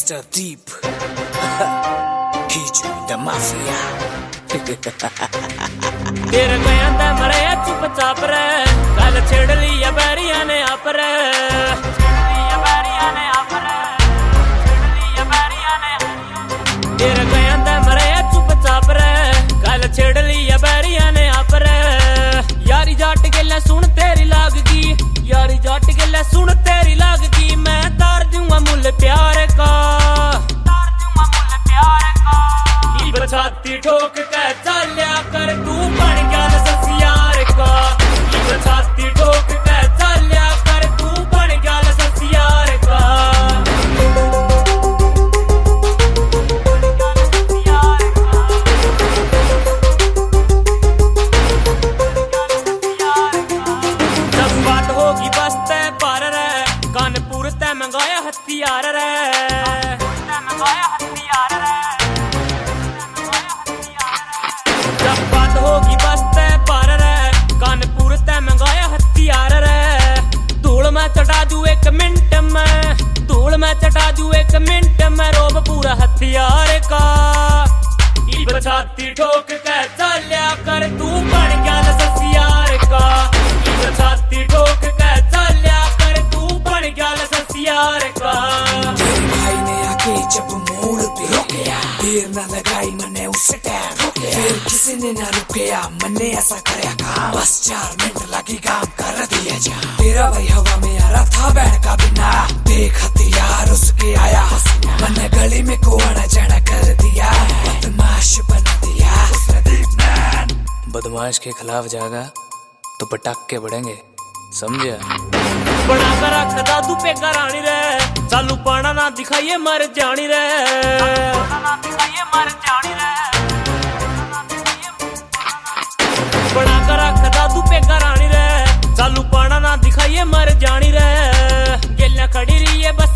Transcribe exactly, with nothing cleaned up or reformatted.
Gangster deep, Hiju the mafia. तेरे कहंदा मरे चुप चाप रे, कल छेड़ लिया बैरिया ने आप रे, छेड़ लिया बैरिया ने आप रे, छेड़ लिया बैरिया ने। तेरे कहंदा मरे चुप चाप रे, कल छेड़ लिया बैरिया ने आप रे। यारी जाट गल्ला सुन तेरी लागगी, यारी जाट गल्ला सुन तेरी लागगी। मैं तार दूंगा मुल प्यार का, तार दूंगा मुल प्यार का। ई बछाती ठोक के चल्या कर तू बन गया ससियार का। ई बछाती ठोक के चल्या कर तू बन गया ससियार का। जब बात होगी बस तय पार रे, कानपुर तय मंगाया हथियार रे, तय मंगाया हथियार रे। जब बात होगी बस तय पार रे, कानपुर तय मंगाया हथियार रे। धूल में चढ़ा दू एक मिनट में, धूल में चढ़ा दू एक मिनट में। रोब पूरा हथियार का। ई बछाती ठोक के चल्या कर तू बन गया ससियार का। ई बछाती ठोक के चल्या कर तू बन गया ससियार का। तेरे भाई ने आके जब मोड़ पे रोकेया, देर न लगाई मैंने उससे टैम रोकेया। फिर किसी ने न रुकेया, मैंने ऐसा कराया काम। बस चार मिनट लगी काम कर दिया जा। तेरा भाई हवा में आ रहा था बैठ का बिना, देख हथियार उसके आया हसीना। मैंने गली में को आना जाना कर दिया, बदमाश बना दिया उसने दीपनैन। बदमाश के खिलाफ जागा तो पटाखे बढ़ेंगे, समझा? बना कर रख दादू पे करानी रे, चालू पाना ना दिखाइए मर जानी रे, ना दिखाइए मर जानी रे। बना कर रख दादू पे करानी रे, चालू पाना ना दिखाइए मर जानी रे। गेलियां खड़ी रही है बस